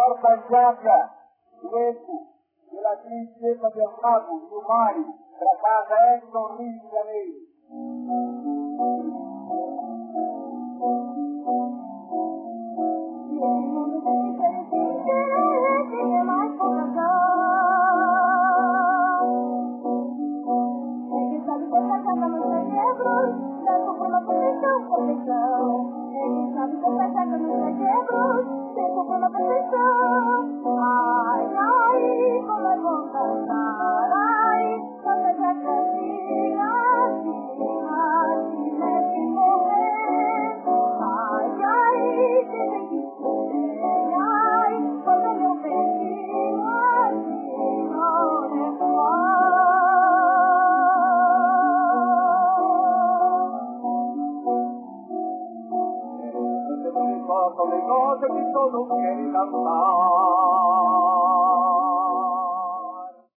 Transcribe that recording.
porta jaca do eco, pela tristeza do lago, do mar, para casa Edson, Rio de Janeiro. Todo querem dançar.